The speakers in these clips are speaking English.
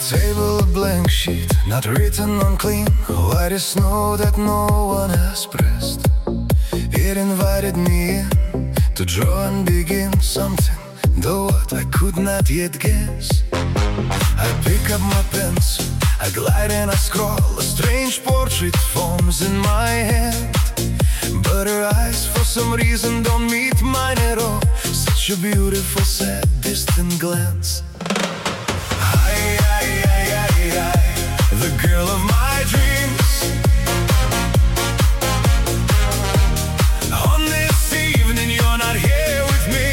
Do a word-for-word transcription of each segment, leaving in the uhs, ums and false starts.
table a blank sheet, not written on clean, white as snow that no one has pressed. It invited me in to draw and begin something, though what I could not yet guess. I pick up my pencil, I glide and I scroll. A strange portrait forms in my head, but her eyes for some reason don't meet mine at all. Such a beautiful, sad, distant glance. Aye, aye, aye, aye, aye, the girl of my dreams. On this evening you're not here with me.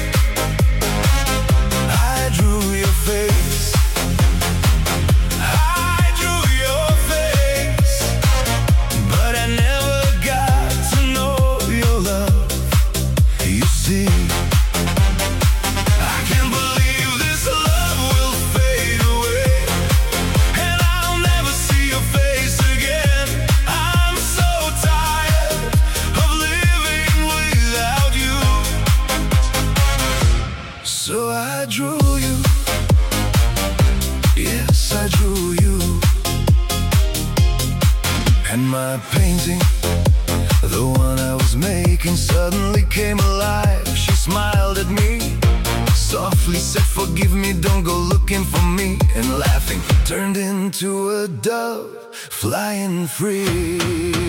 I drew your face, I drew your face, but I never got to know your love. You see, I can't believe this love will fade away, and I'll never see your face again. I'm so tired of living without you. So I drew you, yes, I drew you. And my painting, the one I was making, suddenly came alive. She smiled at me, softly said, "Forgive me, don't go looking for me," and laughing turned into a dove flying free.